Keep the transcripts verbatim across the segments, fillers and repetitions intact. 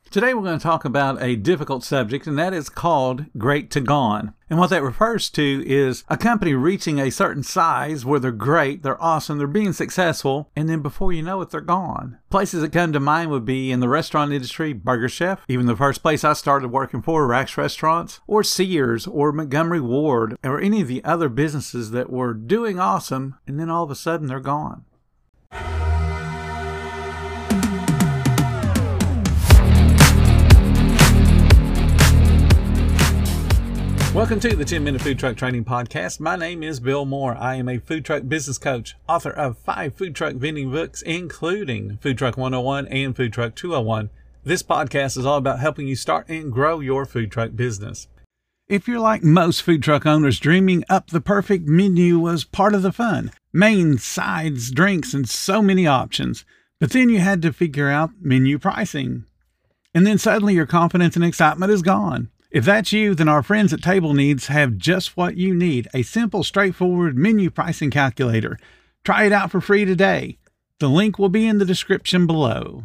Today we're going to talk about a difficult subject, and that is called great to gone. And what that refers to is a company reaching a certain size where they're great, they're awesome, they're being successful, and then before you know it, they're gone. Places that come to mind would be in the restaurant industry, Burger Chef, even the first place I started working for, Rax Restaurants, or Sears, or Montgomery Ward, or any of the other businesses that were doing awesome, and then all of a sudden they're gone. Welcome to the ten minute Food Truck Training Podcast. My name is Bill Moore. I am a food truck business coach, author of five food truck vending books, including Food Truck one oh one and Food Truck two oh one. This podcast is all about helping you start and grow your food truck business. If you're like most food truck owners, dreaming up the perfect menu was part of the fun. Main, sides, drinks, and so many options. But then you had to figure out menu pricing. And then suddenly your confidence and excitement is gone. If that's you, then our friends at Table Needs have just what you need, a simple, straightforward menu pricing calculator. Try it out for free today. The link will be in the description below.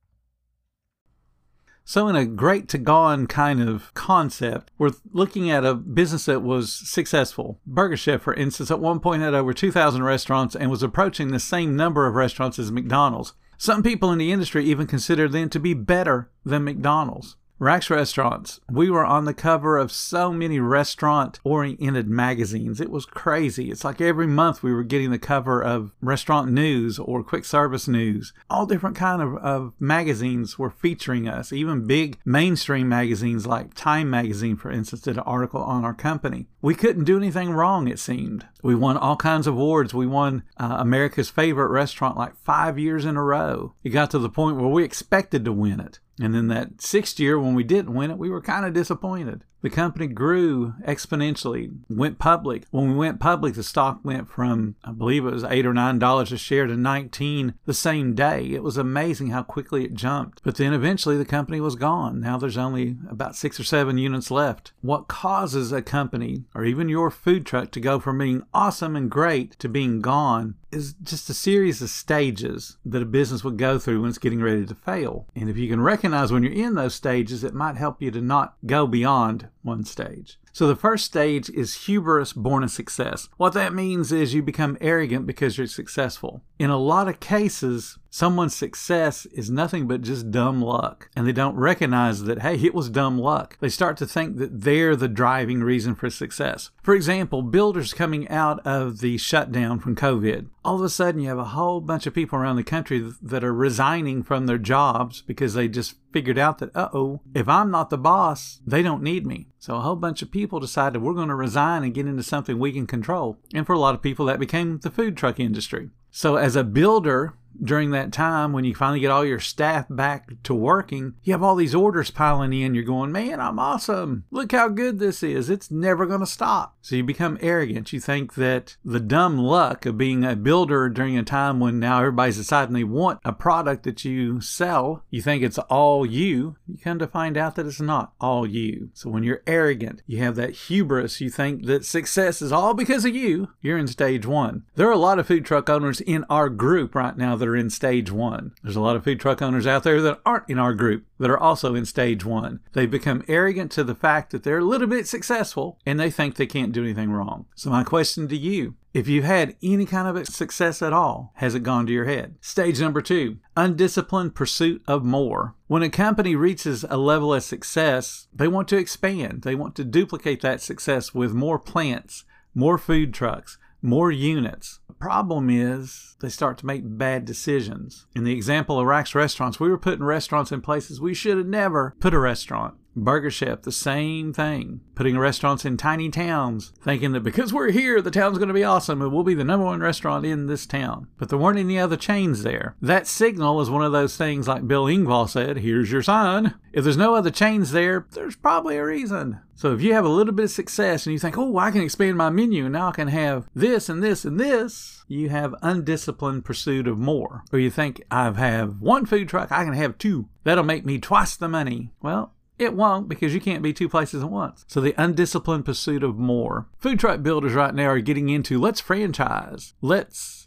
So in a great to gone kind of concept, we're looking at a business that was successful. Burger Chef, for instance, at one point had over two thousand restaurants and was approaching the same number of restaurants as McDonald's. Some people in the industry even consider them to be better than McDonald's. Rax Restaurants, we were on the cover of so many restaurant-oriented magazines. It was crazy. It's like every month we were getting the cover of Restaurant News or Quick Service News. All different kind of, of magazines were featuring us. Even big mainstream magazines like Time Magazine, for instance, did an article on our company. We couldn't do anything wrong, it seemed. We won all kinds of awards. We won uh, America's Favorite Restaurant like five years in a row. It got to the point where we expected to win it. And then that sixth year when we didn't win it, we were kind of disappointed. The company grew exponentially, went public. When we went public, the stock went from, I believe it was eight or nine dollars a share to nineteen the same day. It was amazing how quickly it jumped. But then eventually the company was gone. Now there's only about six or seven units left. What causes a company or even your food truck to go from being awesome and great to being gone is just a series of stages that a business would go through when it's getting ready to fail. And if you can recognize when you're in those stages, it might help you to not go beyond one stage. So the first stage is hubris born of success. What that means is you become arrogant because you're successful. In a lot of cases, someone's success is nothing but just dumb luck. And they don't recognize that, hey, it was dumb luck. They start to think that they're the driving reason for success. For example, builders coming out of the shutdown from COVID. All of a sudden, you have a whole bunch of people around the country that are resigning from their jobs because they just figured out that, uh-oh, if I'm not the boss, they don't need me. So a whole bunch of people decided we're going to resign and get into something we can control. And for a lot of people, that became the food truck industry. So as a builder, during that time, when you finally get all your staff back to working, you have all these orders piling in. You're going, man, I'm awesome. Look how good this is. It's never going to stop. So you become arrogant. You think that the dumb luck of being a builder during a time when now everybody's deciding they want a product that you sell, you think it's all you. You come to find out that it's not all you. So when you're arrogant, you have that hubris. You think that success is all because of you. You're in stage one. There are a lot of food truck owners in our group right now that are in stage one. There's a lot of food truck owners out there that aren't in our group that are also in stage one. They've become arrogant to the fact that they're a little bit successful and they think they can't do anything wrong. So my question to you, if you've had any kind of success at all, has it gone to your head? Stage number two, undisciplined pursuit of more. When a company reaches a level of success, they want to expand. They want to duplicate that success with more plants, more food trucks, more units. The problem is they start to make bad decisions. In the example of Rax Restaurants, we were putting restaurants in places we should have never put a restaurant. Burger Chef, the same thing. Putting restaurants in tiny towns, thinking that because we're here, the town's going to be awesome and we'll be the number one restaurant in this town. But there weren't any other chains there. That signal is one of those things like Bill Engvall said, here's your sign. If there's no other chains there, there's probably a reason. So if you have a little bit of success and you think, oh, I can expand my menu and now I can have this and this and this, you have undisciplined pursuit of more. Or you think, I have one food truck, I can have two. That'll make me twice the money. Well, it won't, because you can't be two places at once. So the undisciplined pursuit of more. Food truck builders right now are getting into, let's franchise. Let's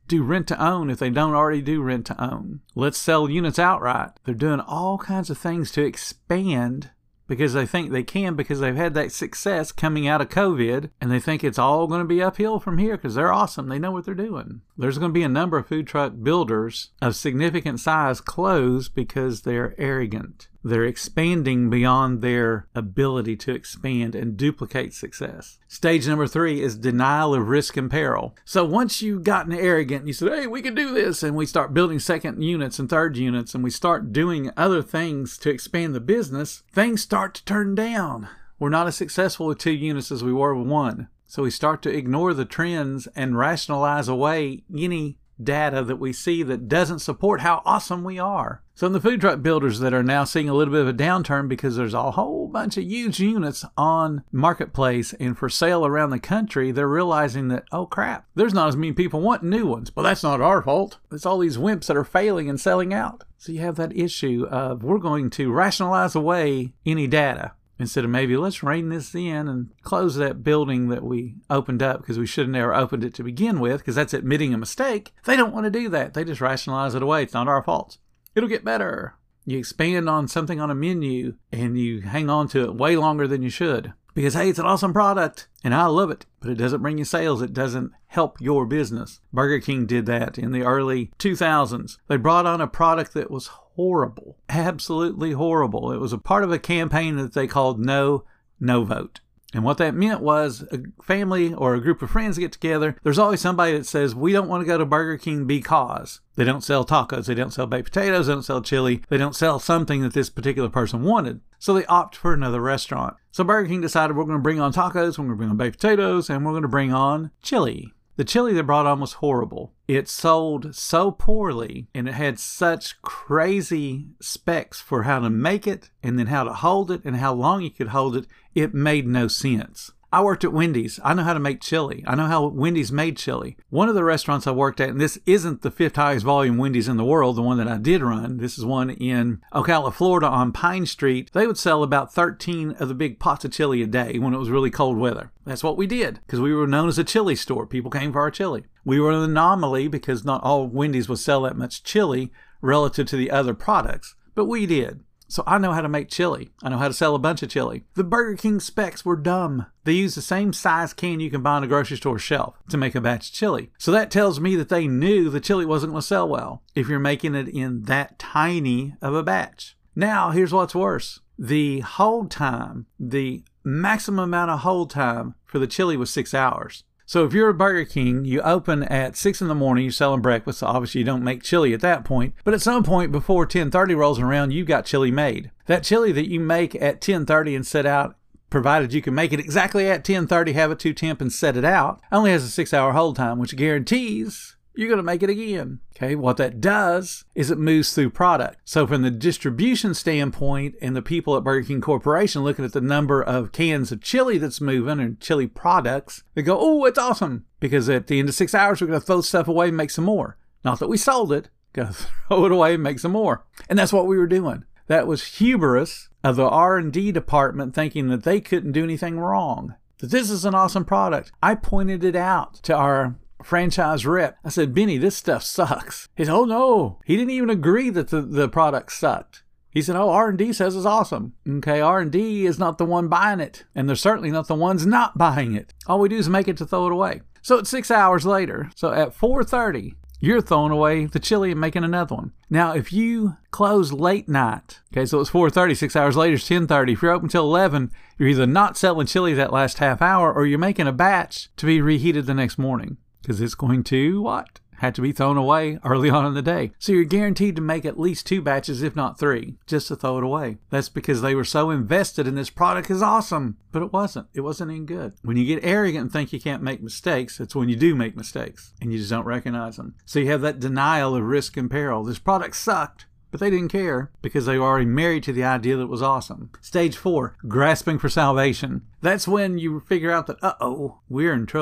do rent to own if they don't already do rent to own. Let's sell units outright. They're doing all kinds of things to expand because they think they can, because they've had that success coming out of COVID, and they think it's all going to be uphill from here because they're awesome. They know what they're doing. There's going to be a number of food truck builders of significant size close because they're arrogant. They're expanding beyond their ability to expand and duplicate success. Stage number three is denial of risk and peril. So once you've gotten arrogant and you said, hey, we can do this, and we start building second units and third units, and we start doing other things to expand the business, things start to turn down. We're not as successful with two units as we were with one. So we start to ignore the trends and rationalize away any data that we see that doesn't support how awesome we are. So in the food truck builders that are now seeing a little bit of a downturn because there's a whole bunch of huge units on marketplace and for sale around the country, they're realizing that, oh crap, there's not as many people wanting new ones. But that's not our fault. It's all these wimps that are failing and selling out. So you have that issue of we're going to rationalize away any data. Instead of maybe let's rein this in and close that building that we opened up because we should have never opened it to begin with, because that's admitting a mistake. They don't want to do that. They just rationalize it away. It's not our fault. It'll get better. You expand on something on a menu and you hang on to it way longer than you should because, hey, it's an awesome product and I love it, but it doesn't bring you sales. It doesn't help your business. Burger King did that in the early two thousands. They brought on a product that was horrible, absolutely horrible. It was a part of a campaign that they called No, No Vote. And what that meant was a family or a group of friends get together. There's always somebody that says, we don't want to go to Burger King because they don't sell tacos, they don't sell baked potatoes, they don't sell chili, they don't sell something that this particular person wanted. So they opt for another restaurant. So Burger King decided we're going to bring on tacos, we're going to bring on baked potatoes, and we're going to bring on chili. The chili they brought on was horrible. It sold so poorly, and it had such crazy specs for how to make it, and then how to hold it, and how long you could hold it. It made no sense. I worked at Wendy's. I know how to make chili. I know how Wendy's made chili. One of the restaurants I worked at, and this isn't the fifth highest volume Wendy's in the world, the one that I did run. This is one in Ocala, Florida on Pine Street. They would sell about thirteen of the big pots of chili a day when it was really cold weather. That's what we did because we were known as a chili store. People came for our chili. We were an anomaly because not all Wendy's would sell that much chili relative to the other products, but we did. So I know how to make chili. I know how to sell a bunch of chili. The Burger King specs were dumb. They used the same size can you can buy on a grocery store shelf to make a batch of chili. So that tells me that they knew the chili wasn't going to sell well if you're making it in that tiny of a batch. Now, here's what's worse. The hold time, the maximum amount of hold time for the chili was six hours. So if you're a Burger King, you open at six in the morning, you're selling breakfast, so obviously you don't make chili at that point. But at some point before ten thirty rolls around, you've got chili made. That chili that you make at ten thirty and set out, provided you can make it exactly at ten thirty, have it to temp and set it out, only has a six hour hold time, which guarantees you're going to make it again. Okay, what that does is it moves through product. So from the distribution standpoint and the people at Burger King Corporation looking at the number of cans of chili that's moving and chili products, they go, oh, it's awesome. Because at the end of six hours, we're going to throw stuff away and make some more. Not that we sold it, going to throw it away and make some more. And that's what we were doing. That was hubris of the R and D department thinking that they couldn't do anything wrong. That this is an awesome product. I pointed it out to our franchise rep. I said, Benny, this stuff sucks. He said, oh no. He didn't even agree that the, the product sucked. He said, oh, R and D says it's awesome. Okay, R and D is not the one buying it. And they're certainly not the ones not buying it. All we do is make it to throw it away. So it's six hours later. So at four thirty, you're throwing away the chili and making another one. Now, if you close late night, okay, so it's four thirty, six hours later, it's ten thirty. If you're open till eleven, you're either not selling chili that last half hour or you're making a batch to be reheated the next morning. Because it's going to, what? Have to be thrown away early on in the day. So you're guaranteed to make at least two batches, if not three, just to throw it away. That's because they were so invested in this product is awesome. But it wasn't. It wasn't any good. When you get arrogant and think you can't make mistakes, that's when you do make mistakes. And you just don't recognize them. So you have that denial of risk and peril. This product sucked. But they didn't care because they were already married to the idea that it was awesome. Stage four, grasping for salvation. That's when you figure out that, uh-oh, we're in trouble.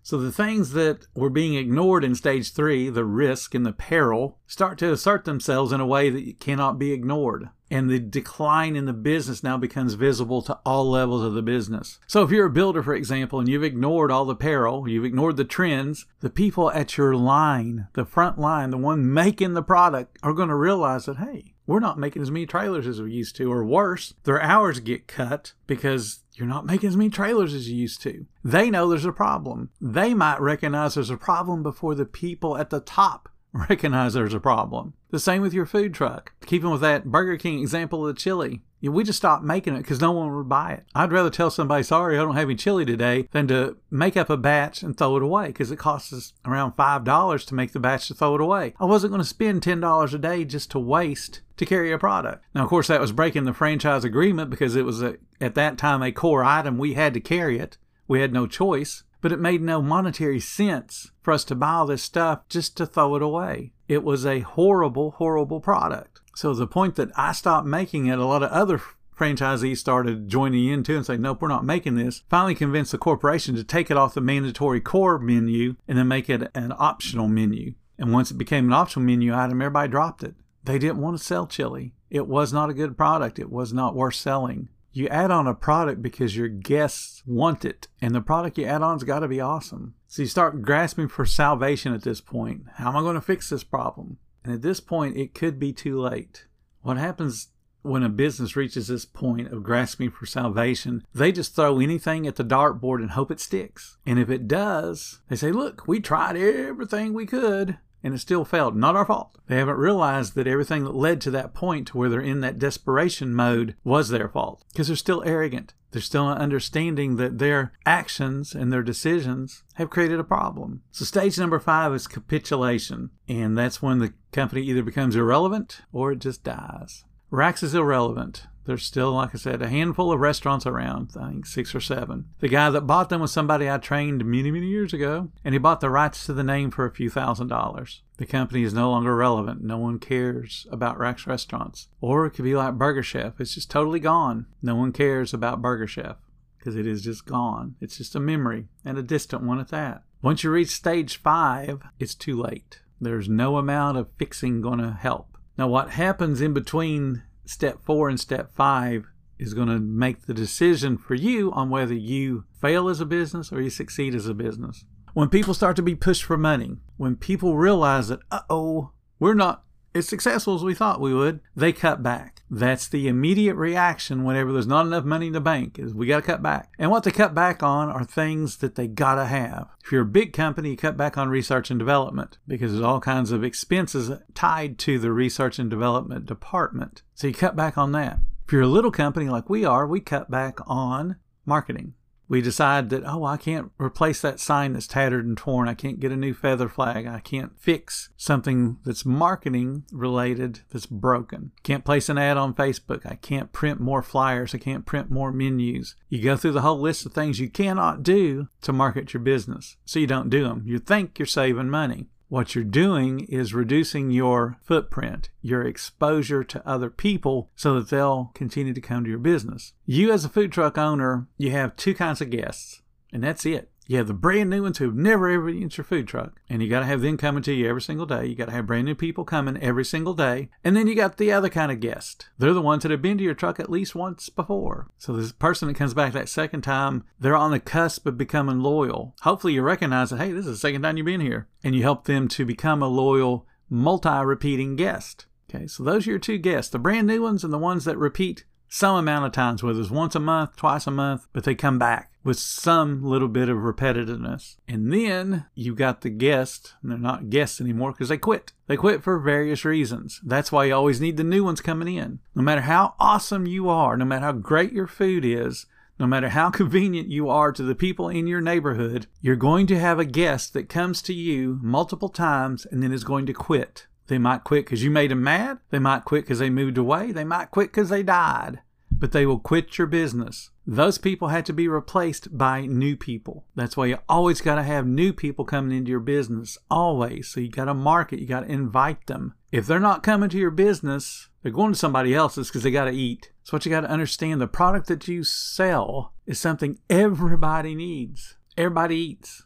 So the things that were being ignored in stage three, the risk and the peril, start to assert themselves in a way that cannot be ignored. And the decline in the business now becomes visible to all levels of the business. So if you're a builder, for example, and you've ignored all the peril, you've ignored the trends, the people at your line, the front line, the one making the product, are going to realize that, hey, we're not making as many trailers as we used to, or worse, their hours get cut because you're not making as many trailers as you used to. They know there's a problem. They might recognize there's a problem before the people at the top recognize there's a problem. The same with your food truck. Keeping with that Burger King example of the chili. You know, we just stopped making it because no one would buy it. I'd rather tell somebody, sorry, I don't have any chili today, than to make up a batch and throw it away because it costs us around five dollars to make the batch to throw it away. I wasn't going to spend ten dollars a day just to waste to carry a product. Now, of course, that was breaking the franchise agreement because it was, a, at that time, a core item. We had to carry it. We had no choice. But it made no monetary sense for us to buy all this stuff just to throw it away. It was a horrible, horrible product. So the point that I stopped making it, a lot of other franchisees started joining in too and saying, nope, we're not making this. Finally convinced the corporation to take it off the mandatory core menu and then make it an optional menu. And once it became an optional menu item, everybody dropped it. They didn't want to sell chili. It was not a good product. It was not worth selling. You add on a product because your guests want it, and the product you add on's got to be awesome. So you start grasping for salvation at this point. How am I going to fix this problem? And at this point, it could be too late. What happens when a business reaches this point of grasping for salvation? They just throw anything at the dartboard and hope it sticks. And if it does, they say, look, we tried everything we could, and it still failed. Not our fault. They haven't realized that everything that led to that point to where they're in that desperation mode was their fault. Because they're still arrogant. They're still not understanding that their actions and their decisions have created a problem. So stage number five is capitulation. And that's when the company either becomes irrelevant or it just dies. Rax is irrelevant. There's still, like I said, a handful of restaurants around, I think six or seven. The guy that bought them was somebody I trained many, many years ago, and he bought the rights to the name for a few thousand dollars. The company is no longer relevant. No one cares about Rax Restaurants. Or it could be like Burger Chef. It's just totally gone. No one cares about Burger Chef because it is just gone. It's just a memory, and a distant one at that. Once you reach stage five, it's too late. There's no amount of fixing going to help. Now, what happens in between step four and step five is going to make the decision for you on whether you fail as a business or you succeed as a business. When people start to be pushed for money, when people realize that, uh-oh, we're not as successful as we thought we would, they cut back. That's the immediate reaction whenever there's not enough money in the bank, is we got to cut back. And what they cut back on are things that they got to have. If you're a big company, you cut back on research and development because there's all kinds of expenses tied to the research and development department. So you cut back on that. If you're a little company like we are, we cut back on marketing. We decide that, oh, I can't replace that sign that's tattered and torn. I can't get a new feather flag. I can't fix something that's marketing related that's broken. Can't place an ad on Facebook. I can't print more flyers. I can't print more menus. You go through the whole list of things you cannot do to market your business. So you don't do them. You think you're saving money. What you're doing is reducing your footprint, your exposure to other people so that they'll continue to come to your business. You as a food truck owner, you have two kinds of guests, and that's it. You have the brand new ones who've never ever eaten your food truck, and you got to have them coming to you every single day. You got to have brand new people coming every single day. And then you got the other kind of guest. They're the ones that have been to your truck at least once before. So this person that comes back that second time, they're on the cusp of becoming loyal. Hopefully you recognize that, hey, this is the second time you've been here, and you help them to become a loyal, multi-repeating guest. Okay, so those are your two guests, the brand new ones and the ones that repeat some amount of times, whether it's once a month, twice a month, but they come back with some little bit of repetitiveness. And then you got the guests, and they're not guests anymore because they quit. They quit for various reasons. That's why you always need the new ones coming in. No matter how awesome you are, no matter how great your food is, no matter how convenient you are to the people in your neighborhood, you're going to have a guest that comes to you multiple times and then is going to quit. They might quit because you made them mad. They might quit because they moved away. They might quit because they died. But they will quit your business. Those people had to be replaced by new people. That's why you always got to have new people coming into your business. Always. So you got to market. You got to invite them. If they're not coming to your business, they're going to somebody else's because they got to eat. So what you got to understand, the product that you sell is something everybody needs. Everybody eats.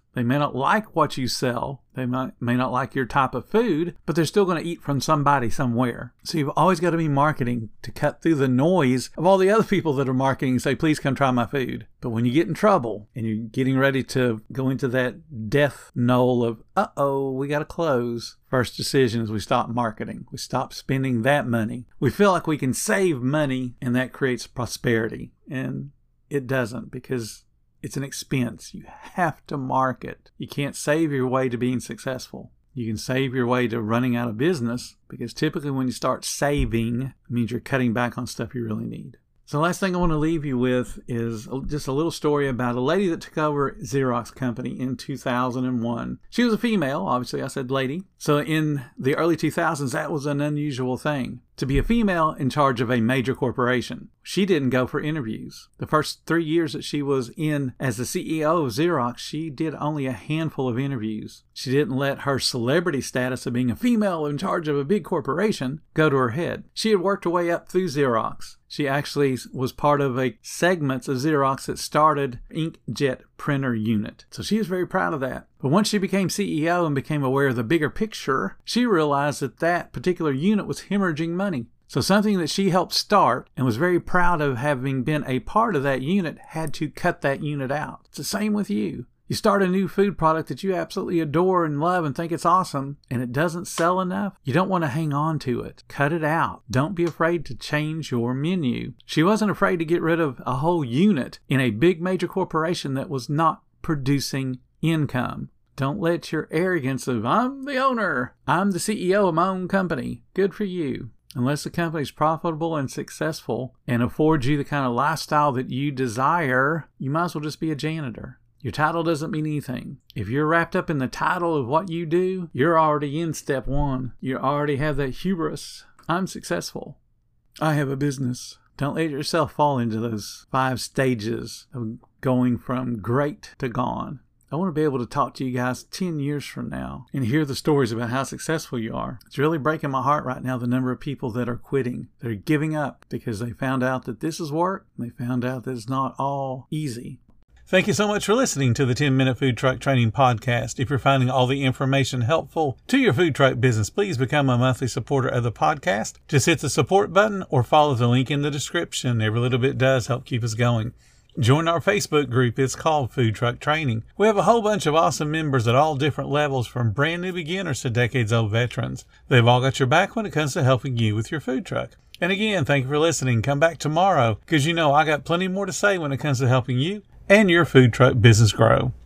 They may not like what you sell. They might, may not like your type of food, but they're still going to eat from somebody somewhere. So you've always got to be marketing to cut through the noise of all the other people that are marketing and say, please come try my food. But when you get in trouble and you're getting ready to go into that death knoll of, uh-oh, we got to close, first decision is we stop marketing. We stop spending that money. We feel like we can save money, and that creates prosperity. And it doesn't, because it's an expense. You have to market. You can't save your way to being successful. You can save your way to running out of business, because typically when you start saving, it means you're cutting back on stuff you really need. So the last thing I want to leave you with is just a little story about a lady that took over Xerox company in two thousand one. She was a female, obviously I said lady. So in the early two thousands, that was an unusual thing, to be a female in charge of a major corporation. She didn't go for interviews. The first three years that she was in as the C E O of Xerox, she did only a handful of interviews. She didn't let her celebrity status of being a female in charge of a big corporation go to her head. She had worked her way up through Xerox. She actually was part of a segment of Xerox that started inkjet printer unit. So she was very proud of that. But once she became C E O and became aware of the bigger picture, she realized that that particular unit was hemorrhaging money. So something that she helped start and was very proud of having been a part of that unit had to cut that unit out. It's the same with you. You start a new food product that you absolutely adore and love and think it's awesome, and it doesn't sell enough. You don't want to hang on to it. Cut it out. Don't be afraid to change your menu. She wasn't afraid to get rid of a whole unit in a big major corporation that was not producing income. Don't let your arrogance of, I'm the owner, I'm the C E O of my own company. Good for you. Unless the company's profitable and successful and affords you the kind of lifestyle that you desire, you might as well just be a janitor. Your title doesn't mean anything. If you're wrapped up in the title of what you do, you're already in step one. You already have that hubris. I'm successful. I have a business. Don't let yourself fall into those five stages of going from great to gone. I want to be able to talk to you guys ten years from now and hear the stories about how successful you are. It's really breaking my heart right now, the number of people that are quitting. They're giving up because they found out that this is work. And they found out that it's not all easy. Thank you so much for listening to the ten minute Food Truck Training Podcast. If you're finding all the information helpful to your food truck business, please become a monthly supporter of the podcast. Just hit the support button or follow the link in the description. Every little bit does help keep us going. Join our Facebook group. It's called Food Truck Training. We have a whole bunch of awesome members at all different levels, from brand new beginners to decades-old veterans. They've all got your back when it comes to helping you with your food truck. And again, thank you for listening. Come back tomorrow, because you know I got plenty more to say when it comes to helping you and your food truck business grow.